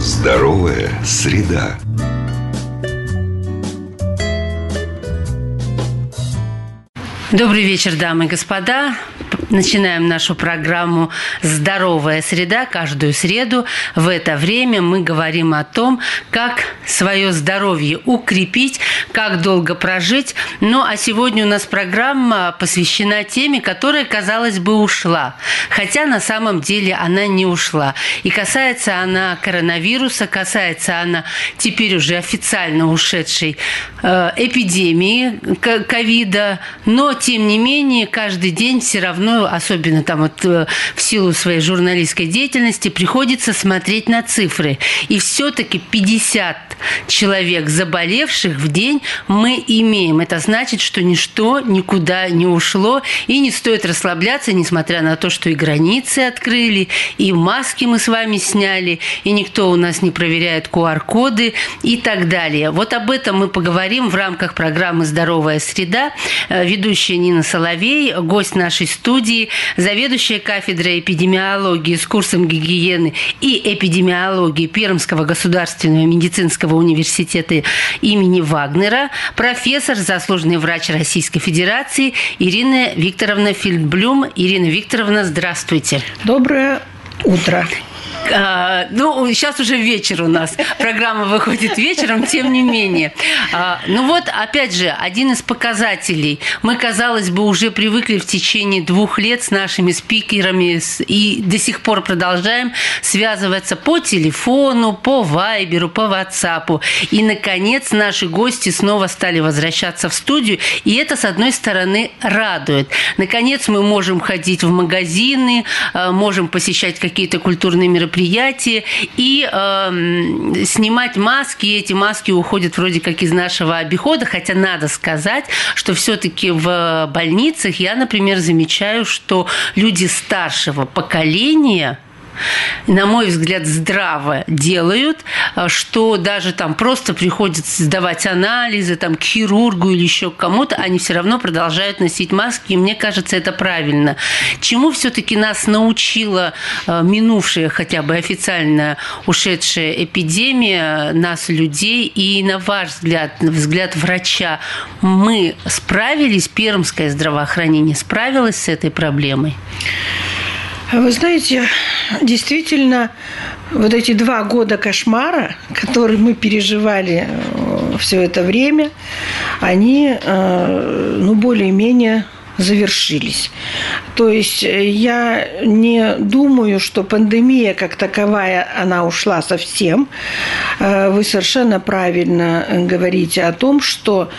Здоровая среда. Добрый вечер, дамы и господа. Начинаем нашу программу «Здоровая среда». Каждую среду в это время мы говорим о том, как свое здоровье укрепить, как долго прожить. Ну, а сегодня у нас программа посвящена теме, которая, казалось бы, ушла. Хотя на самом деле она не ушла. И касается она коронавируса, касается она теперь уже официально ушедшей эпидемии ковида. Но, тем не менее, каждый день все равно, особенно там вот в силу своей журналистской деятельности, приходится смотреть на цифры. И все-таки 50 человек заболевших в день мы имеем. Это значит, что ничто никуда не ушло. И не стоит расслабляться, несмотря на то, что и границы открыли, и маски мы с вами сняли, и никто у нас не проверяет QR-коды и так далее. Вот об этом мы поговорим в рамках программы «Здоровая среда». Ведущая Нина Соловей, гость нашей студии, заведующая кафедрой эпидемиологии с курсом гигиены и эпидемиологии Пермского государственного медицинского университета имени Вагнера, профессор, заслуженный врач Российской Федерации Ирина Викторовна Фельдблюм. Ирина Викторовна, здравствуйте. Доброе утро. Сейчас уже вечер у нас. Программа выходит вечером, тем не менее. Опять же, один из показателей. Мы, казалось бы, уже привыкли в течение 2 лет с нашими спикерами и до сих пор продолжаем связываться по телефону, по Вайберу, по Ватсапу. И, наконец, наши гости снова стали возвращаться в студию. И это, с одной стороны, радует. Наконец, мы можем ходить в магазины, можем посещать какие-то культурные мероприятия и снимать маски. И эти маски уходят вроде как из нашего обихода, хотя надо сказать, что все-таки в больницах я, например, замечаю, что люди старшего поколения, на мой взгляд, здраво делают, что даже там просто приходят сдавать анализы там, к хирургу или еще к кому-то, они все равно продолжают носить маски, и мне кажется, это правильно. Чему все-таки нас научила минувшая, хотя бы официально ушедшая эпидемия, нас, людей, и на ваш взгляд, на взгляд врача, мы справились, пермское здравоохранение справилось с этой проблемой? Вы знаете, действительно, вот эти 2 года кошмара, которые мы переживали все это время, они, более-менее завершились. То есть я не думаю, что пандемия как таковая, она ушла совсем. Вы совершенно правильно говорите о том, что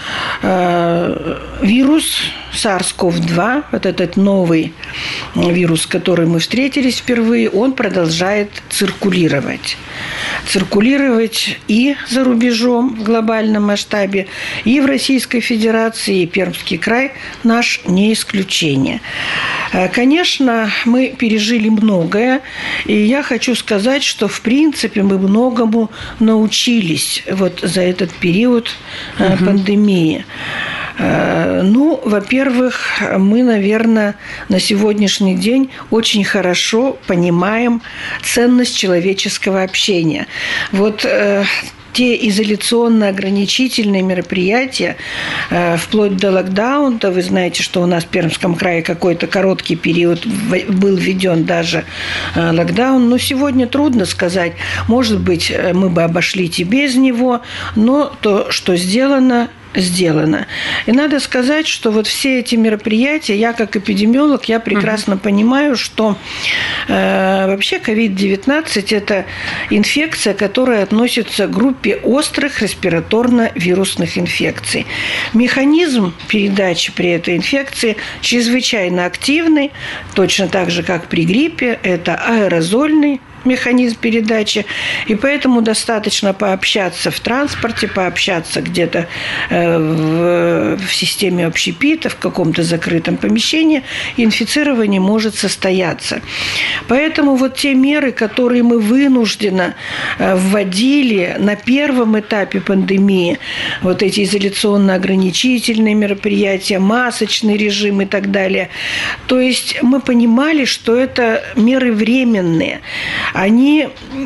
вирус SARS-CoV-2, вот этот новый вирус, с которым мы встретились впервые, он продолжает циркулировать. Циркулировать и за рубежом в глобальном масштабе, и в Российской Федерации, и Пермский край наш не исключение. Конечно, мы пережили многое, и я хочу сказать, что, в принципе, мы многому научились вот за этот период пандемии. Во-первых, мы, наверное, на сегодняшний день очень хорошо понимаем ценность человеческого общения. Вот те изоляционно-ограничительные мероприятия, вплоть до локдауна, вы знаете, что у нас в Пермском крае какой-то короткий период был введен даже локдаун. Но сегодня трудно сказать. Может быть, мы бы обошли и без него, но то, что сделано, сделано. И надо сказать, что вот все эти мероприятия, я как эпидемиолог, я прекрасно понимаю, что вообще COVID-19 – это инфекция, которая относится к группе острых респираторно-вирусных инфекций. Механизм передачи при этой инфекции чрезвычайно активный, точно так же, как при гриппе, это аэрозольный механизм передачи, и поэтому достаточно пообщаться в транспорте, пообщаться где-то в системе общепита, в каком-то закрытом помещении, и инфицирование может состояться. Поэтому вот те меры, которые мы вынужденно вводили на первом этапе пандемии, вот эти изоляционно-ограничительные мероприятия, масочный режим и так далее, то есть мы понимали, что это меры временные. они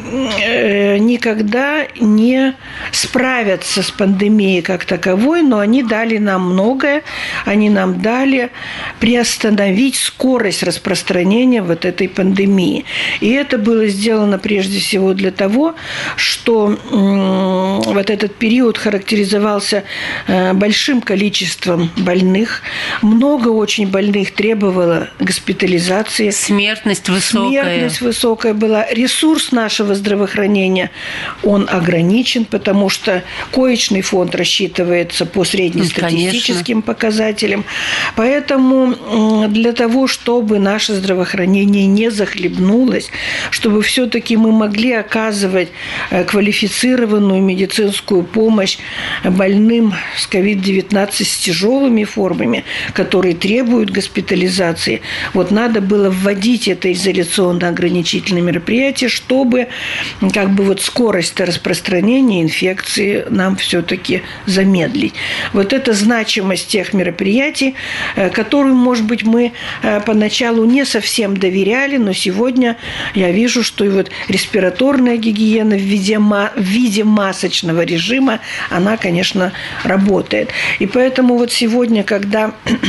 никогда не справятся с пандемией как таковой, но они дали нам многое. Они нам дали приостановить скорость распространения вот этой пандемии. И это было сделано прежде всего для того, что вот этот период характеризовался большим количеством больных. Много очень больных требовало госпитализации. Смертность высокая. Смертность высокая была. Ресурс нашего здравоохранения, он ограничен, потому что коечный фонд рассчитывается по среднестатистическим показателям. Поэтому для того, чтобы наше здравоохранение не захлебнулось, чтобы все-таки мы могли оказывать квалифицированную медицинскую помощь больным с COVID-19 с тяжелыми формами, которые требуют госпитализации, вот надо было вводить это изоляционно-ограничительное мероприятие, чтобы как бы вот скорость распространения инфекции нам все-таки замедлить. Вот это значимость тех мероприятий, которым, может быть, мы поначалу не совсем доверяли, но сегодня я вижу, что и вот респираторная гигиена в виде масочного режима, она, конечно, работает. И поэтому вот сегодня, когда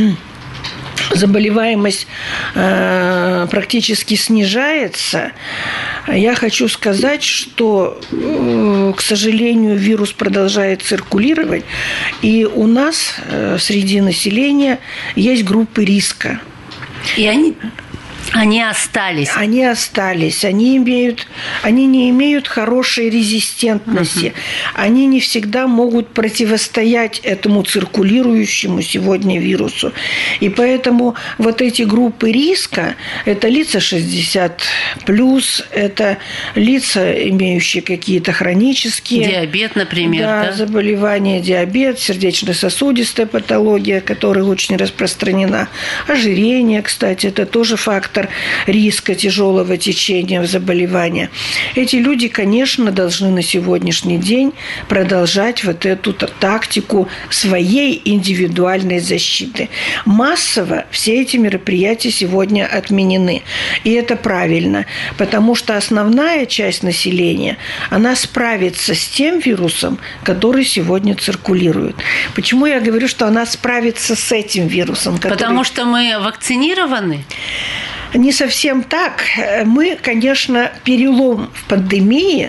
заболеваемость практически снижается, я хочу сказать, что, к сожалению, вирус продолжает циркулировать, и у нас среди населения есть группы риска. И они остались. Они остались. Они не имеют хорошей резистентности. Они не всегда могут противостоять этому циркулирующему сегодня вирусу. И поэтому вот эти группы риска – это лица 60+, это лица, имеющие какие-то хронические… Диабет, например. Заболевания, диабет, сердечно-сосудистая патология, которая очень распространена. Ожирение, кстати, это тоже фактор риска тяжелого течения заболевания. Эти люди, конечно, должны на сегодняшний день продолжать вот эту тактику своей индивидуальной защиты. Массово все эти мероприятия сегодня отменены. И это правильно, потому что основная часть населения, она справится с тем вирусом, который сегодня циркулирует. Почему я говорю, что она справится с этим вирусом? Потому что мы вакцинированы? Не совсем так. Мы, конечно, перелом в пандемии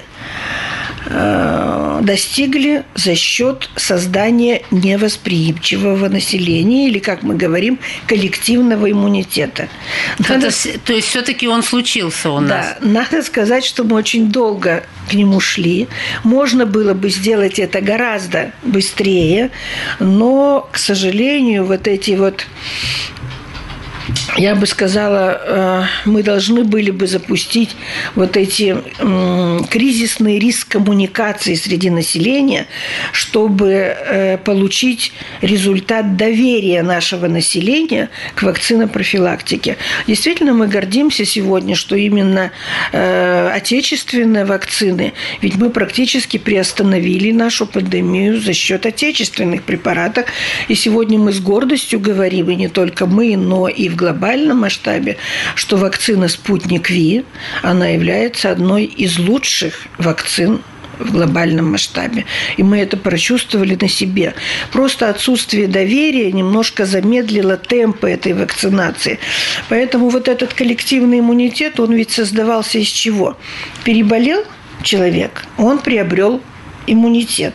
достигли за счет создания невосприимчивого населения или, как мы говорим, коллективного иммунитета. То есть все-таки он случился у нас? Да, надо сказать, что мы очень долго к нему шли. Можно было бы сделать это гораздо быстрее, но, к сожалению, вот эти вот, я бы сказала, мы должны были бы запустить вот эти кризисный риск коммуникации среди населения, чтобы получить результат доверия нашего населения к вакцинопрофилактике. Действительно, мы гордимся сегодня, что именно отечественные вакцины, ведь мы практически приостановили нашу пандемию за счет отечественных препаратов. И сегодня мы с гордостью говорим, и не только мы, но и в глобальном масштабе, что вакцина «Спутник Ви», она является одной из лучших вакцин в глобальном масштабе. И мы это прочувствовали на себе. Просто отсутствие доверия немножко замедлило темпы этой вакцинации. Поэтому вот этот коллективный иммунитет, он ведь создавался из чего? Переболел человек, он приобрел иммунитет.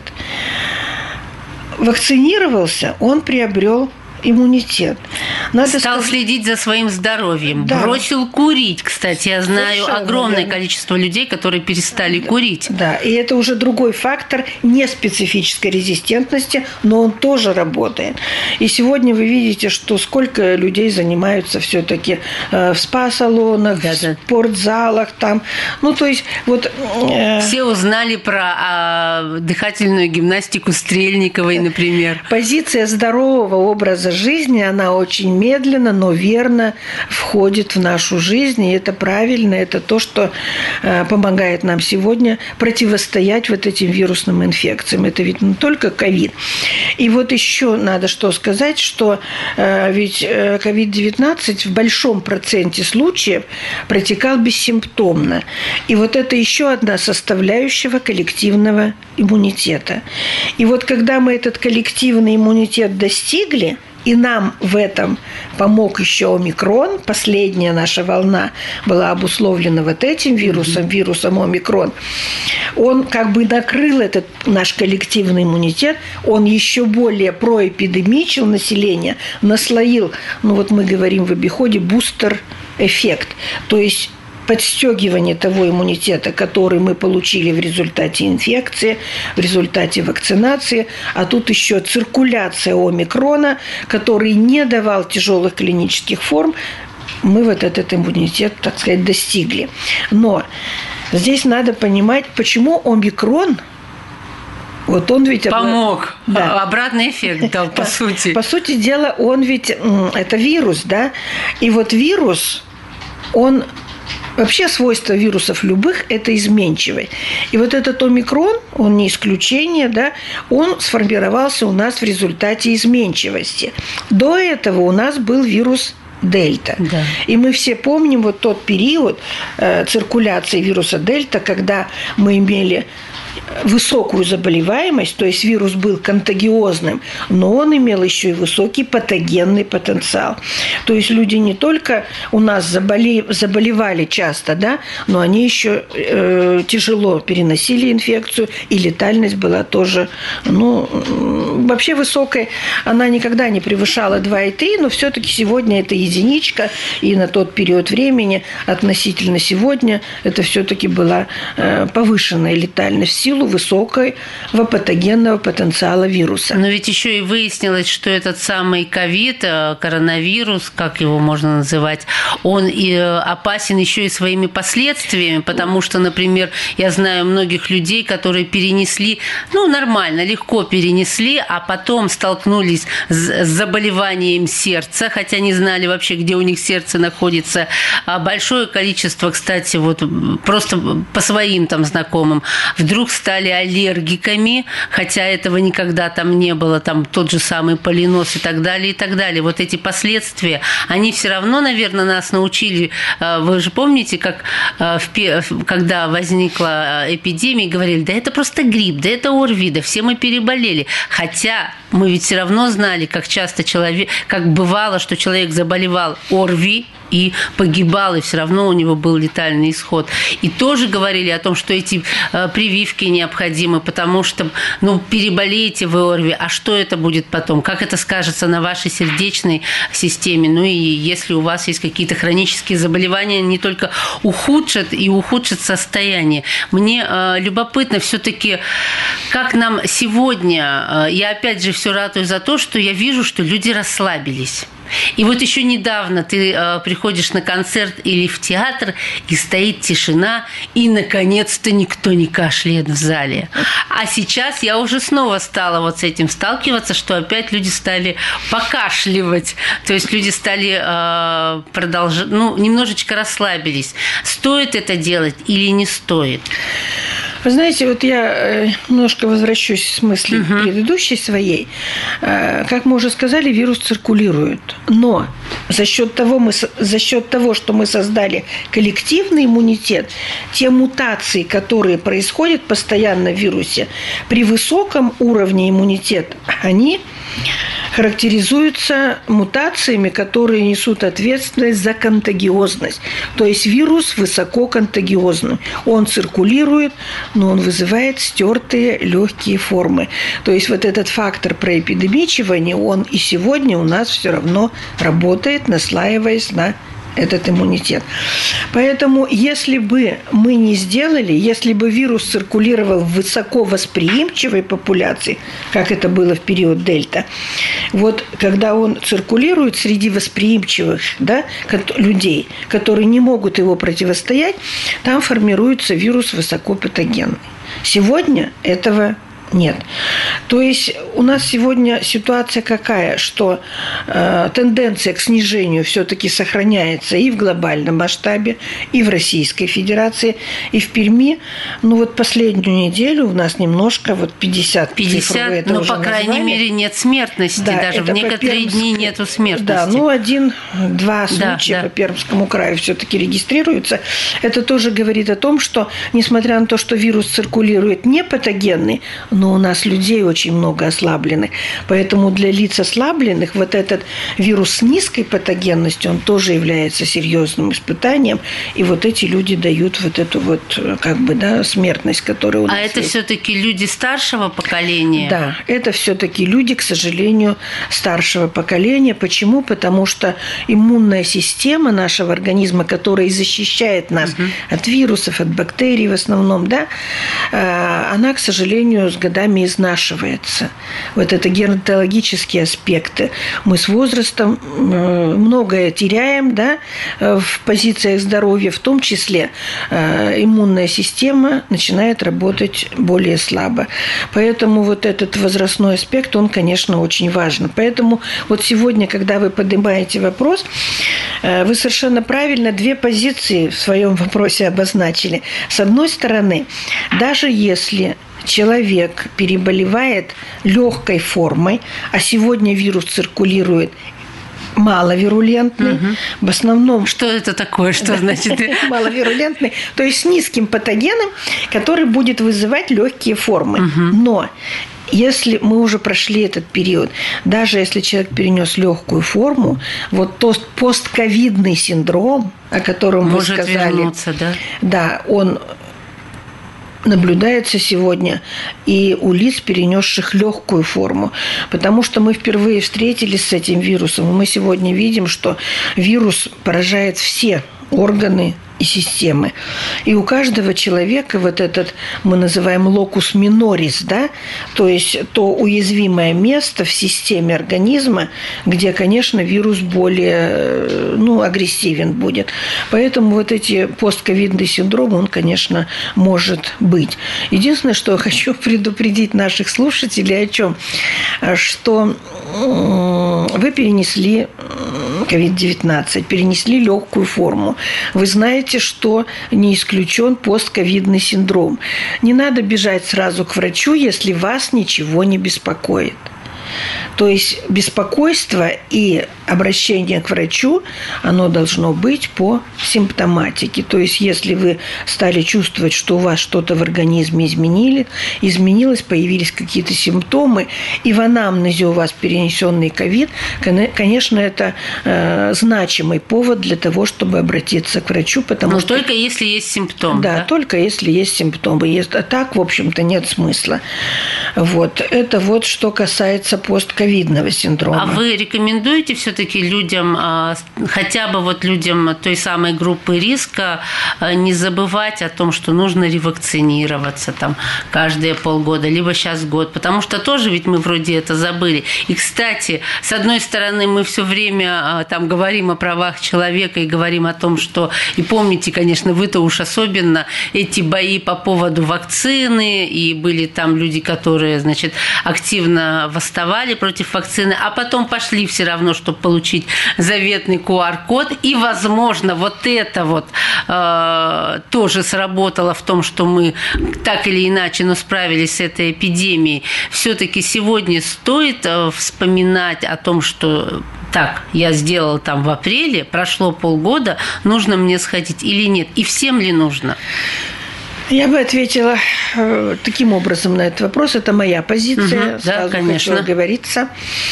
Вакцинировался, он приобрел иммунитет. Стал следить за своим здоровьем. Да. Бросил курить, кстати. Я знаю совершенно огромное количество людей, которые перестали курить. Да, и это уже другой фактор неспецифической резистентности, но он тоже работает. И сегодня вы видите, что сколько людей занимаются все-таки в спа-салонах, в спортзалах. Там. Ну, то есть, вот, все узнали про дыхательную гимнастику Стрельниковой, например. Позиция здорового образа жизни, она очень медленно, но верно входит в нашу жизнь, и это правильно, это то, что помогает нам сегодня противостоять вот этим вирусным инфекциям. Это ведь не только ковид. И вот еще надо что сказать, что ведь COVID-19 в большом проценте случаев протекал бессимптомно. И вот это еще одна составляющая коллективного иммунитета. И вот когда мы этот коллективный иммунитет достигли, и нам в этом помог еще омикрон. Последняя наша волна была обусловлена вот этим вирусом, вирусом омикрон. Он как бы накрыл этот наш коллективный иммунитет, он еще более проэпидемичил население, наслоил, ну вот мы говорим в обиходе, бустер-эффект. То есть подстегивание того иммунитета, который мы получили в результате инфекции, в результате вакцинации, а тут еще циркуляция омикрона, который не давал тяжелых клинических форм, мы вот этот иммунитет, так сказать, достигли. Но здесь надо понимать, почему омикрон, вот он ведь... Помог. Да. Обратный эффект дал, по сути. По сути дела, он ведь... Это вирус, да? И вот вирус, он... Вообще свойства вирусов любых – это изменчивый. И вот этот омикрон, он не исключение, да, он сформировался у нас в результате изменчивости. До этого у нас был вирус дельта. Да. И мы все помним вот тот период циркуляции вируса дельта, когда мы имели высокую заболеваемость, то есть вирус был контагиозным, но он имел еще и высокий патогенный потенциал. То есть люди не только у нас заболевали часто, да, но они еще тяжело переносили инфекцию, и летальность была тоже, ну, вообще высокая. Она никогда не превышала 2,3, но все-таки сегодня это единичка, и на тот период времени относительно сегодня это все-таки была повышенная летальность в силу высокого патогенного потенциала вируса. Но ведь еще и выяснилось, что этот самый ковид, коронавирус, как его можно называть, он и опасен еще и своими последствиями, потому что, например, я знаю многих людей, которые перенесли, ну, нормально, легко перенесли, а потом столкнулись с заболеванием сердца, хотя не знали вообще, где у них сердце находится. Большое количество, кстати, вот просто по своим там знакомым, вдруг стали аллергиками, хотя этого никогда там не было, там тот же самый полинос и так далее, и так далее. Вот эти последствия, они все равно, наверное, нас научили. Вы же помните, как когда возникла эпидемия, говорили, да это просто грипп, да это ОРВИ, да все мы переболели. Хотя мы ведь все равно знали, как часто человек, как бывало, что человек заболевал ОРВИ и погибал, и все равно у него был летальный исход. И тоже говорили о том, что эти прививки необходимы, потому что, ну, переболеете вы ОРВИ, а что это будет потом? Как это скажется на вашей сердечной системе? Ну, и если у вас есть какие-то хронические заболевания, не только ухудшат состояние. Мне любопытно все-таки, как нам сегодня, я опять же все ратую за то, что я вижу, что люди расслабились. И вот еще недавно ты приходишь на концерт или в театр, и стоит тишина, и, наконец-то, никто не кашляет в зале. А сейчас я уже снова стала вот с этим сталкиваться, что опять люди стали покашливать. То есть люди стали продолжать, ну, немножечко расслабились. Стоит это делать или не стоит? Вы знаете, вот я немножко возвращусь с мысли предыдущей своей. Как мы уже сказали, вирус циркулирует. Но за счет того, что мы создали коллективный иммунитет, те мутации, которые происходят постоянно в вирусе, при высоком уровне иммунитета, они характеризуются мутациями, которые несут ответственность за контагиозность. То есть вирус высококонтагиозный. Он циркулирует, но он вызывает стертые легкие формы. То есть вот этот фактор проэпидемичивания, он и сегодня у нас все равно работает, наслаиваясь на этот иммунитет. Поэтому, если бы мы не сделали, если бы вирус циркулировал в высоко восприимчивой популяции, как это было в период дельта, вот когда он циркулирует среди восприимчивых, да, людей, которые не могут его противостоять, там формируется вирус высокопатогенный. Сегодня этого Нет. То есть у нас сегодня ситуация какая, что тенденция к снижению все-таки сохраняется и в глобальном масштабе, и в Российской Федерации, и в Перми. Ну вот последнюю неделю у нас немножко, вот 50, 50, но по крайней мере нет смертности, да, даже в некоторые дни нету смертности. Да, ну 1-2 случая по Пермскому краю все-таки регистрируются. Это тоже говорит о том, что несмотря на то, что вирус циркулирует не патогенный, но у нас людей очень много ослабленных. Поэтому для лиц ослабленных вот этот вирус с низкой патогенностью, он тоже является серьезным испытанием. И вот эти люди дают вот эту вот как бы, да, смертность, которая у нас это есть. все-таки люди старшего поколения? Да, это все-таки люди, к сожалению, старшего поколения. Почему? Потому что иммунная система нашего организма, которая защищает нас от вирусов, от бактерий в основном, да, она, к сожалению, с годами изнашивается. Вот это геронтологические аспекты. Мы с возрастом многое теряем, да, в позициях здоровья, в том числе иммунная система начинает работать более слабо. Поэтому вот этот возрастной аспект, он, конечно, очень важен. Поэтому вот сегодня, когда вы поднимаете вопрос, вы совершенно правильно две позиции в своем вопросе обозначили. С одной стороны, даже если человек переболевает легкой формой, а сегодня вирус циркулирует маловирулентный, в основном... Что это такое? Что значит? Маловирулентный, то есть с низким патогеном, который будет вызывать легкие формы. Но если мы уже прошли этот период, даже если человек перенес легкую форму, вот тот постковидный синдром, о котором вы сказали, вернуться, да? Да, он наблюдается сегодня и у лиц, перенесших легкую форму. Потому что мы впервые встретились с этим вирусом, и мы сегодня видим, что вирус поражает все органы и системы. И у каждого человека вот этот, мы называем локус минорис, да, то есть то уязвимое место в системе организма, где, конечно, вирус более, агрессивен будет. Поэтому вот эти постковидный синдром, он, конечно, может быть. Единственное, что я хочу предупредить наших слушателей о чем, что вы перенесли COVID-19, перенесли легкую форму. Вы знаете, что не исключен постковидный синдром. Не надо бежать сразу к врачу, если вас ничего не беспокоит. То есть беспокойство и обращение к врачу, оно должно быть по симптоматике. То есть если вы стали чувствовать, что у вас что-то в организме изменилось, появились какие-то симптомы, и в анамнезе у вас перенесенный ковид, конечно, это значимый повод для того, чтобы обратиться к врачу. Потому что только если есть симптомы. Да, только если есть симптомы. А так, в общем-то, нет смысла. Вот. Это вот что касается постковидного синдрома. А вы рекомендуете все-таки людям, хотя бы вот людям той самой группы риска, не забывать о том, что нужно ревакцинироваться там каждые полгода, либо сейчас год, потому что тоже ведь мы вроде это забыли. И, кстати, с одной стороны, мы все время там говорим о правах человека и говорим о том, что, и помните, конечно, вы-то уж особенно эти бои по поводу вакцины, и были там люди, которые, значит, активно восставали против вакцины, а потом пошли все равно, чтобы получить заветный QR-код. И, возможно, вот это вот тоже сработало в том, что мы так или иначе, но справились с этой эпидемией. Все-таки сегодня стоит вспоминать о том, что так, я сделала там в апреле, прошло полгода, нужно мне сходить или нет? И всем ли нужно? Я бы ответила таким образом на этот вопрос. Это моя позиция. Сразу хочу оговориться.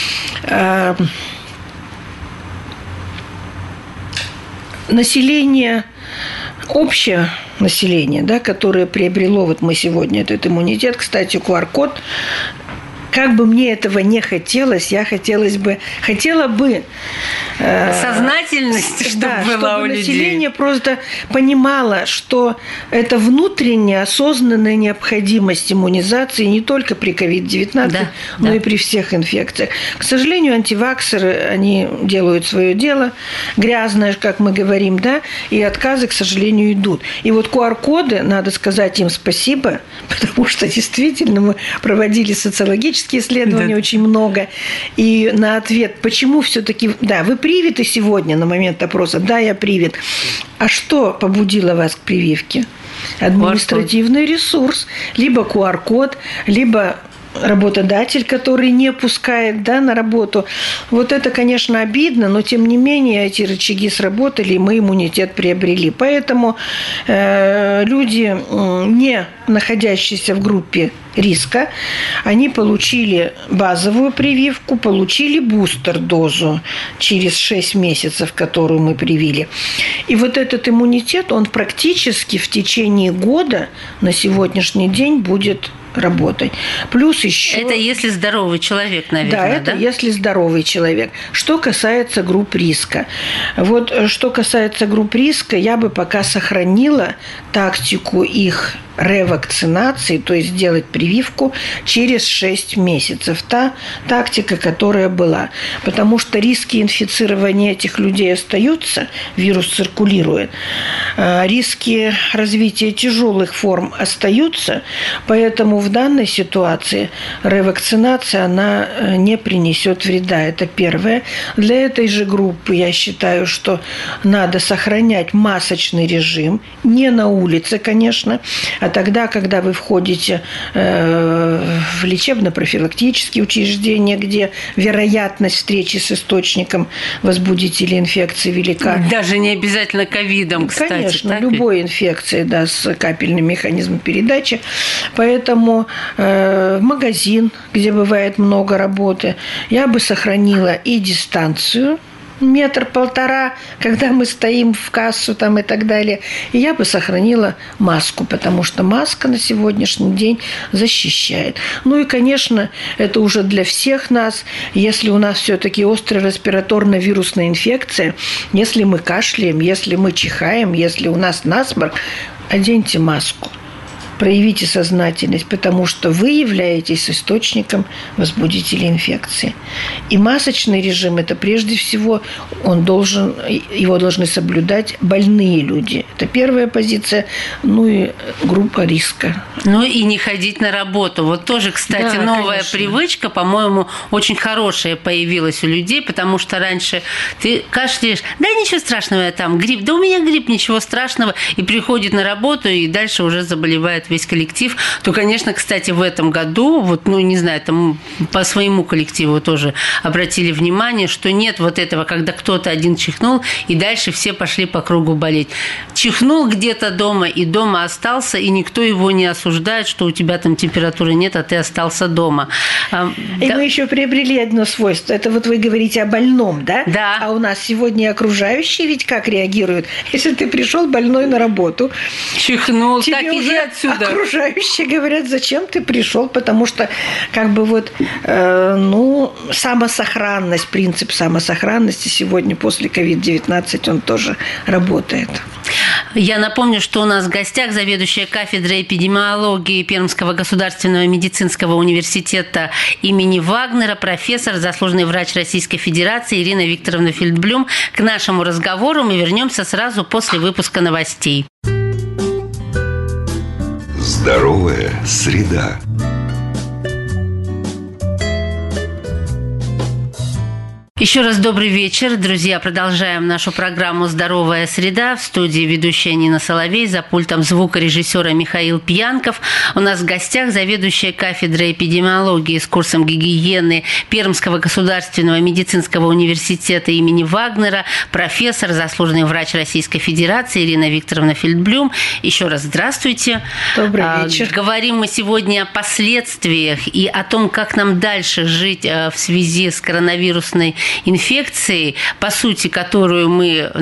Население, общее население, да, которое приобрело, вот мы сегодня этот иммунитет, кстати, QR-код как бы мне этого не хотелось, хотела бы сознательность, чтобы была у людей. Население просто понимало, что это внутренняя осознанная необходимость иммунизации не только при COVID-19, но и при всех инфекциях. К сожалению, антиваксеры, они делают свое дело, грязное, как мы говорим, да, и отказы, к сожалению, идут. И вот QR-коды, надо сказать им спасибо, потому что действительно мы проводили социологические исследования очень много, и на ответ, почему все-таки, да, вы привиты сегодня на момент опроса, да, я привит. А что побудило вас к прививке? Административный ресурс, либо QR-код, либо работодатель, который не пускает, да, на работу. Вот это, конечно, обидно, но тем не менее эти рычаги сработали, и мы иммунитет приобрели. Поэтому люди, не находящиеся в группе риска, они получили базовую прививку, получили бустер-дозу через 6 месяцев, которую мы привили. И вот этот иммунитет, он практически в течение года на сегодняшний день будет работать. Плюс еще... Это если здоровый человек, наверное, да? Это если здоровый человек. Что касается групп риска. Вот что касается групп риска, я бы пока сохранила тактику их ревакцинации, то есть сделать прививку через 6 месяцев. Та тактика, которая была. Потому что риски инфицирования этих людей остаются, вирус циркулирует. Риски развития тяжелых форм остаются, поэтому в данной ситуации ревакцинация, она не принесет вреда. Это первое. Для этой же группы я считаю, что надо сохранять масочный режим, не на улице, конечно, а тогда, когда вы входите в лечебно-профилактические учреждения, где вероятность встречи с источником возбудителя инфекции велика. Даже не обязательно ковидом, кстати. Конечно, любой инфекцией, да, с капельным механизмом передачи. Поэтому магазин, где бывает много работы, я бы сохранила и дистанцию, 1-1,5 метра, когда мы стоим в кассу там и так далее. И я бы сохранила маску, потому что маска на сегодняшний день защищает. Ну и, конечно, это уже для всех нас. Если у нас все-таки острая респираторно-вирусная инфекция, если мы кашляем, если мы чихаем, если у нас насморк, оденьте маску. Проявите сознательность, потому что вы являетесь источником возбудителя инфекции. И масочный режим – это прежде всего его должны соблюдать больные люди. Это первая позиция. Ну и группа риска. Ну и не ходить на работу. Вот тоже, кстати, да, новая конечно. Привычка, по-моему, очень хорошая появилась у людей, потому что раньше ты кашляешь, да ничего страшного, я там грипп, да у меня грипп, ничего страшного, и приходит на работу, и дальше уже заболевает весь коллектив, то, конечно, кстати, в этом году, вот, ну, не знаю, там по своему коллективу тоже обратили внимание, что нет вот этого, когда кто-то один чихнул, и дальше все пошли по кругу болеть. Чихнул где-то дома, и дома остался, и никто его не осуждает, что у тебя там температуры нет, а ты остался дома. И мы еще приобрели одно свойство. Это вот вы говорите о больном, да? Да. А у нас сегодня окружающие ведь как реагируют? Если ты пришел больной на работу, чихнул, так иди отсюда. Окружающие говорят, зачем ты пришел, потому что как бы вот, самосохранность, принцип самосохранности сегодня после COVID-19, он тоже работает. Я напомню, что у нас в гостях заведующая кафедрой эпидемиологии Пермского государственного медицинского университета имени Вагнера, профессор, заслуженный врач Российской Федерации Ирина Викторовна Фельдблюм. К нашему разговору мы вернемся сразу после выпуска новостей. Здоровая среда. Еще раз добрый вечер, друзья. Продолжаем нашу программу «Здоровая среда». В студии ведущая Нина Соловей, за пультом звукорежиссера Михаил Пьянков. У нас в гостях заведующая кафедрой эпидемиологии с курсом гигиены Пермского государственного медицинского университета имени Вагнера, профессор, заслуженный врач Российской Федерации Ирина Викторовна Фельдблюм. Еще раз здравствуйте. Добрый вечер. Говорим мы сегодня о последствиях и о том, как нам дальше жить в связи с коронавирусной инфекцией, по сути, которую мы,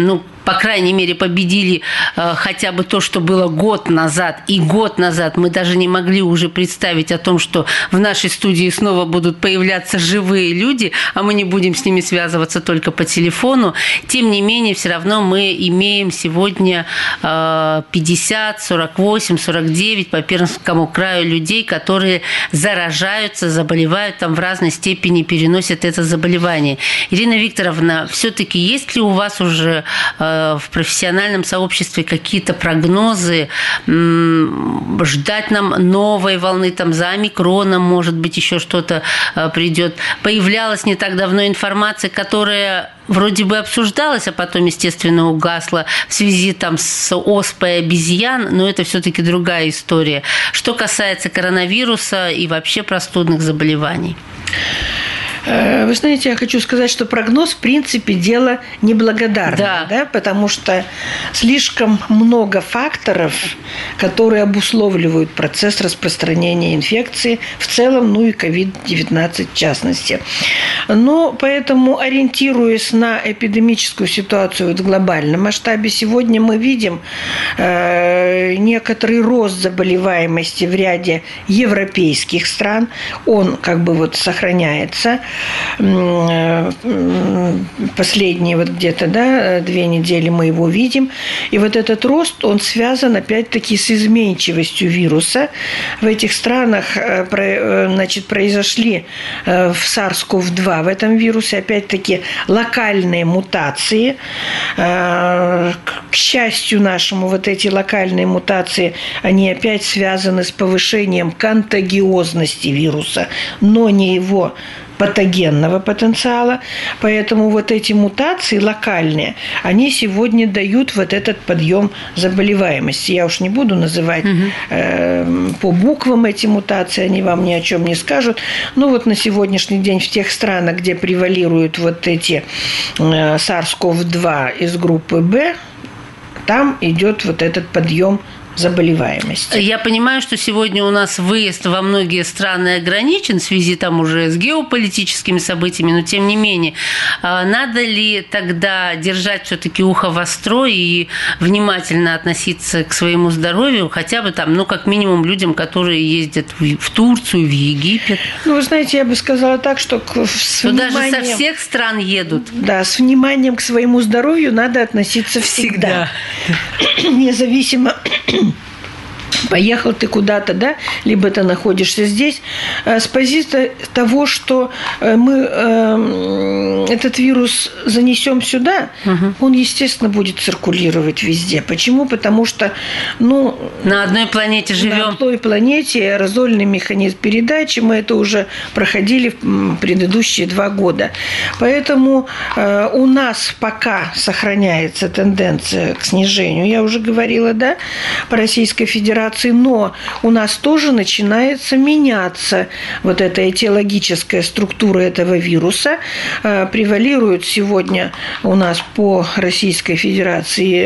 по крайней мере, победили хотя бы то, что было год назад. И год назад мы даже не могли уже представить о том, что в нашей студии снова будут появляться живые люди, а мы не будем с ними связываться только по телефону. Тем не менее, все равно мы имеем сегодня 50, 48, 49 по Пермскому краю людей, которые заражаются, заболевают, там в разной степени переносят это заболевание. Ирина Викторовна, все-таки есть ли у вас уже в профессиональном сообществе какие-то прогнозы, ждать нам новой волны, там за омикроном, может быть, еще что-то придет? Появлялась не так давно информация, которая вроде бы обсуждалась, а потом, естественно, угасла в связи там с оспой обезьян, но это все-таки другая история. Что касается коронавируса и вообще простудных заболеваний. Вы знаете, я хочу сказать, что прогноз, в принципе, дело неблагодарное, да, потому что слишком много факторов, которые обусловливают процесс распространения инфекции в целом, ну и COVID-19 в частности. Но поэтому, ориентируясь на эпидемическую ситуацию в глобальном масштабе, сегодня мы видим некоторый рост заболеваемости в ряде европейских стран. Он как бы вот сохраняется. Последние вот где-то, 2 недели мы его видим. И вот этот рост, он связан опять-таки с изменчивостью вируса. В этих странах, значит, произошли в SARS-CoV-2 в этом вирусе опять-таки локальные мутации. К счастью нашему, вот эти локальные мутации, они опять связаны с повышением контагиозности вируса, но не его патогенного потенциала. Поэтому вот эти мутации локальные, они сегодня дают вот этот подъем заболеваемости. Я уж не буду называть по буквам эти мутации, они вам ни о чем не скажут. Но вот на сегодняшний день в тех странах, где превалируют вот эти SARS-CoV-2 из группы Б, там идет вот этот подъем заболеваемости. Я понимаю, что сегодня у нас выезд во многие страны ограничен в связи там уже с геополитическими событиями, но тем не менее, надо ли тогда держать все-таки ухо востро и внимательно относиться к своему здоровью, хотя бы там, ну, как минимум, людям, которые ездят в Турцию, в Египет? Ну, вы знаете, я бы сказала так, что даже со всех стран едут. Да, с вниманием к своему здоровью надо относиться всегда. Независимо... Поехал ты куда-то, да, либо ты находишься здесь, с позиции того, что мы этот вирус занесем сюда, он, естественно, будет циркулировать везде. Почему? Потому что, на одной планете живем. На одной планете аэрозольный механизм передачи, мы это уже проходили в предыдущие 2 года. Поэтому у нас пока сохраняется тенденция к снижению. Я уже говорила, да, по Российской Федерации, но у нас тоже начинается меняться вот эта этиологическая структура этого вируса. Превалирует сегодня у нас по Российской Федерации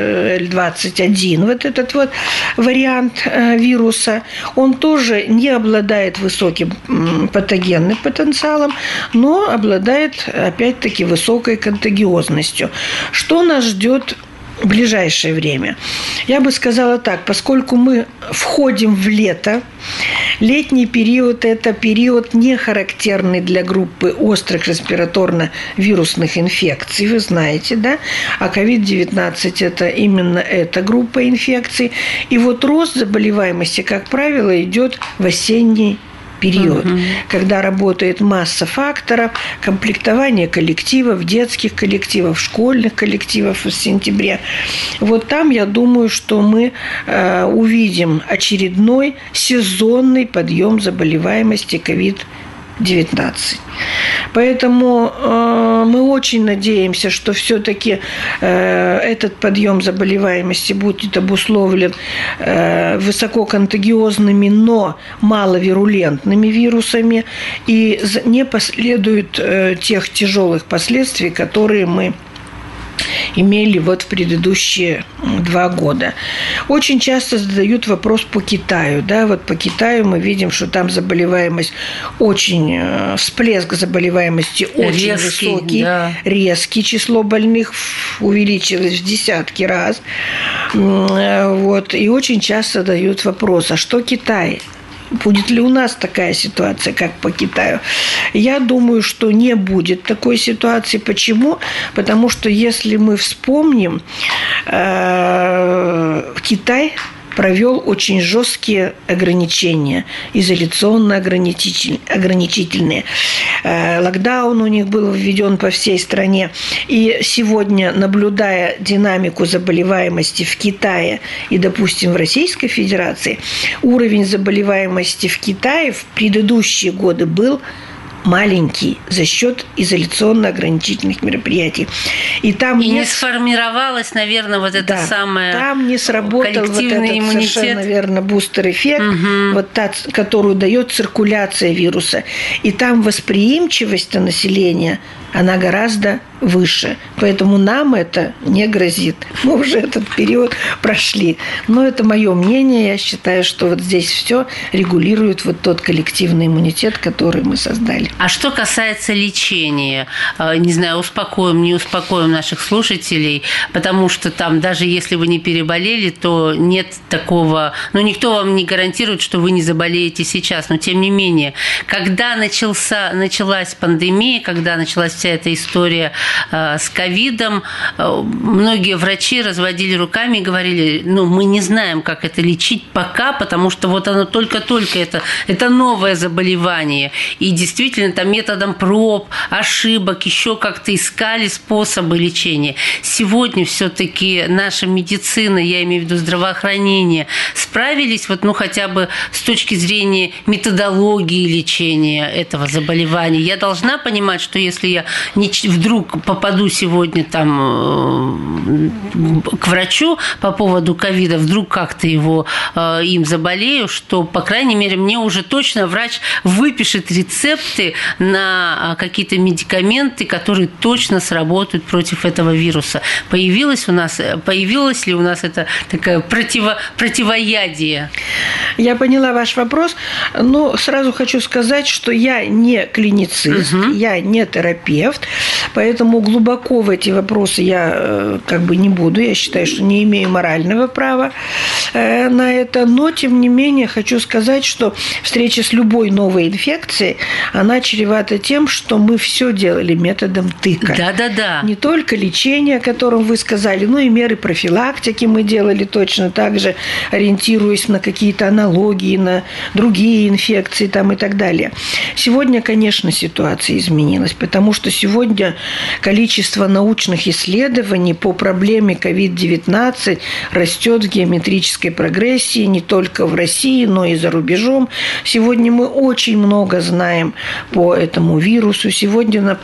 L21, вот этот вот вариант вируса. Он тоже не обладает высоким патогенным потенциалом, но обладает, опять-таки, высокой контагиозностью. Что нас ждет в ближайшее время? Я бы сказала так, поскольку мы входим в лето, летний период – это период не характерный для группы острых респираторно-вирусных инфекций, вы знаете, да? А COVID-19 – это именно эта группа инфекций. И вот рост заболеваемости, как правило, идет в осенний период, когда работает масса факторов, комплектование коллективов, детских коллективов, школьных коллективов в сентябре. Вот там, я думаю, что мы увидим очередной сезонный подъем заболеваемости COVID-19. Поэтому мы очень надеемся, что все-таки этот подъем заболеваемости будет обусловлен высококонтагиозными, но маловирулентными вирусами и не последует тех тяжелых последствий, которые мы имели вот в предыдущие 2 года. Очень часто задают вопрос по Китаю. Да, вот по Китаю мы видим, что там заболеваемость очень, всплеск заболеваемости очень высокий, да. Резкий, число больных увеличилось в десятки раз. Вот, и очень часто задают вопрос, а что Китай? Будет ли у нас такая ситуация, как по Китаю? Я думаю, что не будет такой ситуации. Почему? Потому что если мы вспомним, Китай провел очень жесткие ограничения, изоляционно-ограничительные. Локдаун у них был введен по всей стране. И сегодня, наблюдая динамику заболеваемости в Китае и, допустим, в Российской Федерации, уровень заболеваемости в Китае в предыдущие годы был маленький за счет изоляционно-ограничительных мероприятий. И там не сформировалось, наверное, вот это самое там не сработал вот этот иммунитет. Совершенно верно бустер-эффект, вот та, которую дает циркуляция вируса. И там восприимчивость населения, она гораздо выше. Поэтому нам это не грозит. Мы уже этот период прошли. Но это мое мнение. Я считаю, что вот здесь все регулирует вот тот коллективный иммунитет, который мы создали. А что касается лечения, не знаю, успокоим, не успокоим наших слушателей, потому что там даже если вы не переболели, то нет такого, никто вам не гарантирует, что вы не заболеете сейчас, но тем не менее, когда началась пандемия, когда началась вся эта история с ковидом, многие врачи разводили руками и говорили, мы не знаем, как это лечить пока, потому что вот оно только-только, это новое заболевание. И действительно, там методом проб, ошибок, еще как-то искали способы лечения. Сегодня все-таки наша медицина, я имею в виду здравоохранение, справились хотя бы с точки зрения методологии лечения этого заболевания. Я должна понимать, что если я вдруг попаду сегодня там к врачу по поводу ковида, вдруг как-то им заболею, что, по крайней мере, мне уже точно врач выпишет рецепты на какие-то медикаменты, которые точно сработают против этого вируса. Появилось ли у нас это такое противоядие? Я поняла ваш вопрос, но сразу хочу сказать, что я не клиницист, я не терапевт, поэтому глубоко в эти вопросы я не буду. Я считаю, что не имею морального права на это. Но, тем не менее, хочу сказать, что встреча с любой новой инфекцией, она чревата тем, что мы все делали методом тыка. Да. Не только лечение, о котором вы сказали, но и меры профилактики мы делали точно так же, ориентируясь на какие-то аналогии, на другие инфекции и так далее. Сегодня, конечно, ситуация изменилась, потому что сегодня количество научных исследований по проблеме COVID-19 растет в геометрической прогрессии не только в России, но и за рубежом. Сегодня мы очень много знаем по этому вирусу. Сегодня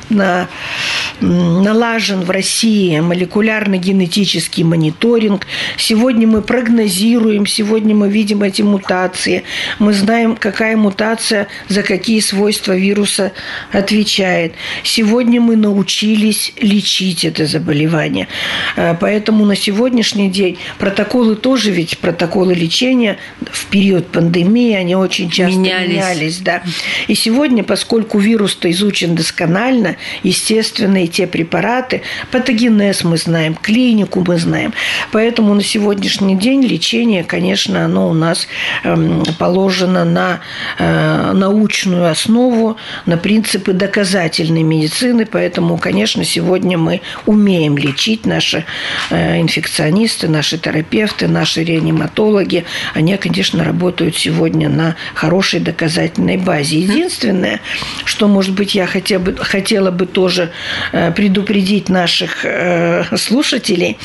налажен в России молекулярно-генетический мониторинг. Сегодня мы прогнозируем, сегодня мы видим эти мутации. Мы знаем, какая мутация за какие свойства вируса отвечает. Сегодня мы научились лечить это заболевание. Поэтому на сегодняшний день протоколы лечения в период пандемии, они очень часто менялись. Да. И сегодня, поскольку вирус-то изучен досконально, естественно, и те препараты, патогенез мы знаем, клинику мы знаем. Поэтому на сегодняшний день лечение, конечно, оно у нас положено на научную основу, на принципы доказательной медицины. Поэтому, конечно, сегодня мы умеем лечить, наши инфекционисты, наши терапевты, наши реаниматологи. Они, конечно, работают сегодня на хорошей доказательной базе. Единственное, что, может быть, я хотела бы тоже предупредить наших слушателей,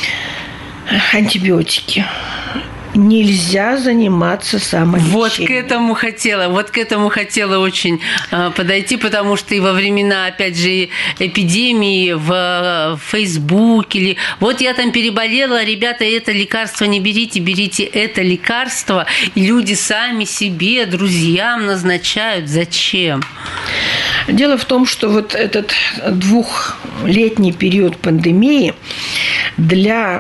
антибиотики. Нельзя заниматься самолечением. Вот к этому хотела очень подойти, потому что и во времена, опять же, эпидемии в Фейсбуке, вот я там переболела, ребята, это лекарство не берите, берите это лекарство, и люди сами себе, друзьям назначают. Зачем? Дело в том, что вот этот двухлетний период пандемии для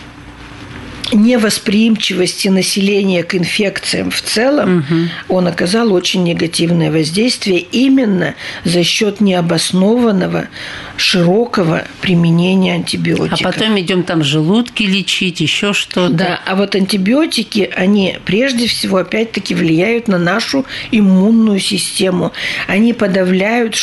невосприимчивости населения к инфекциям в целом, он оказал очень негативное воздействие именно за счет необоснованного широкого применения антибиотиков. А потом идем там желудки лечить, еще что-то. Да, а вот антибиотики, они прежде всего опять-таки влияют на нашу иммунную систему. Они подавляют,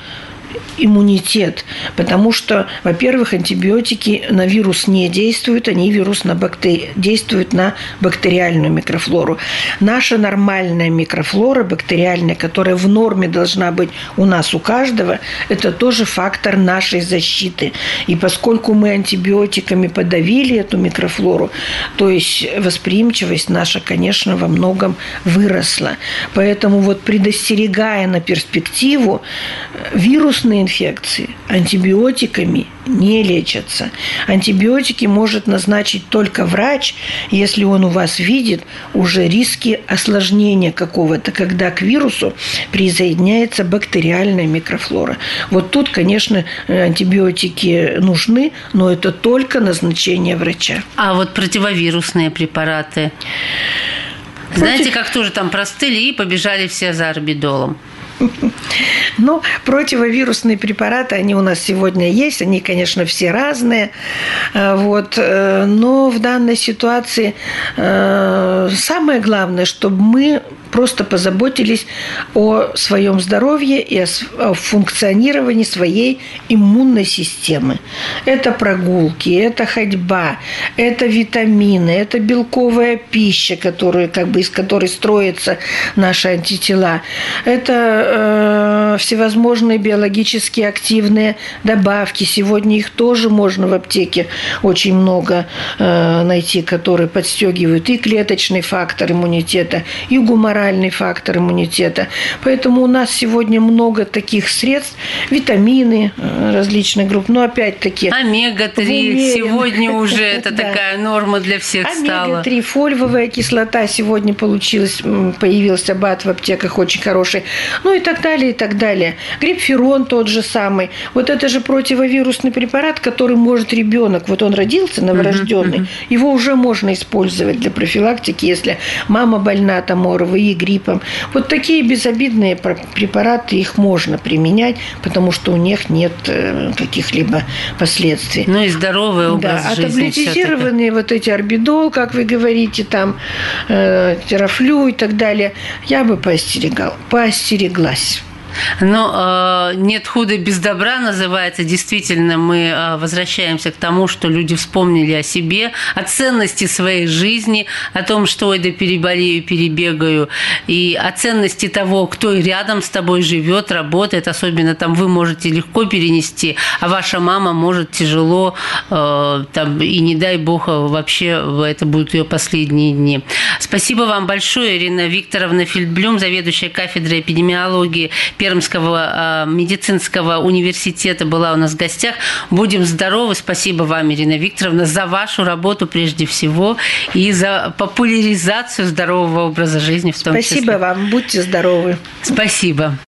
иммунитет, потому что, во-первых, антибиотики на вирус не действуют, они действуют на бактериальную микрофлору. Наша нормальная микрофлора бактериальная, которая в норме должна быть у нас, у каждого, это тоже фактор нашей защиты. И поскольку мы антибиотиками подавили эту микрофлору, то есть восприимчивость наша, конечно, во многом выросла. Поэтому вот предостерегая на перспективу, вирусные инфекции антибиотиками не лечатся. Антибиотики может назначить только врач, если он у вас видит уже риски осложнения какого-то, когда к вирусу присоединяется бактериальная микрофлора. Вот тут, конечно, антибиотики нужны, но это только назначение врача. А вот противовирусные препараты? Знаете, как тоже там простыли и побежали все за орбидолом. Ну, противовирусные препараты, они у нас сегодня есть, они, конечно, все разные, но в данной ситуации самое главное, чтобы мы просто позаботились о своем здоровье и о функционировании своей иммунной системы. Это прогулки, это ходьба, это витамины, это белковая пища, из которой строятся наши антитела. Это всевозможные биологически активные добавки. Сегодня их тоже можно в аптеке очень много найти, которые подстегивают и клеточный фактор иммунитета, и гуморальный фактор иммунитета. Поэтому у нас сегодня много таких средств, витамины различных групп, но опять-таки... Омега-3 сегодня уже это такая норма для всех стала. Омега-3, фольвовая кислота сегодня появился БАД в аптеках очень хороший. Ну и так далее, и так далее. Грипферон тот же самый. Вот это же противовирусный препарат, который может ребенок, вот он родился новорожденный, его уже можно использовать для профилактики, если мама больна там ОРВИ, гриппом. Вот такие безобидные препараты, их можно применять, потому что у них нет каких-либо последствий. Ну и здоровый образ жизни. А таблетизированные вот эти орбидол, как вы говорите, там терафлю и так далее, я бы поостереглась. Но нет худа без добра называется. Действительно, мы возвращаемся к тому, что люди вспомнили о себе, о ценности своей жизни, о том, что ой, да переболею, перебегаю, и о ценности того, кто рядом с тобой живет, работает. Особенно там вы можете легко перенести, а ваша мама может тяжело, и не дай бог, вообще это будут ее последние дни. Спасибо вам большое, Ирина Викторовна Фельдблюм, заведующая кафедрой эпидемиологии Пермского медицинского университета, была у нас в гостях. Будем здоровы. Спасибо вам, Ирина Викторовна, за вашу работу прежде всего и за популяризацию здорового образа жизни в том числе. Спасибо вам. Будьте здоровы. Спасибо.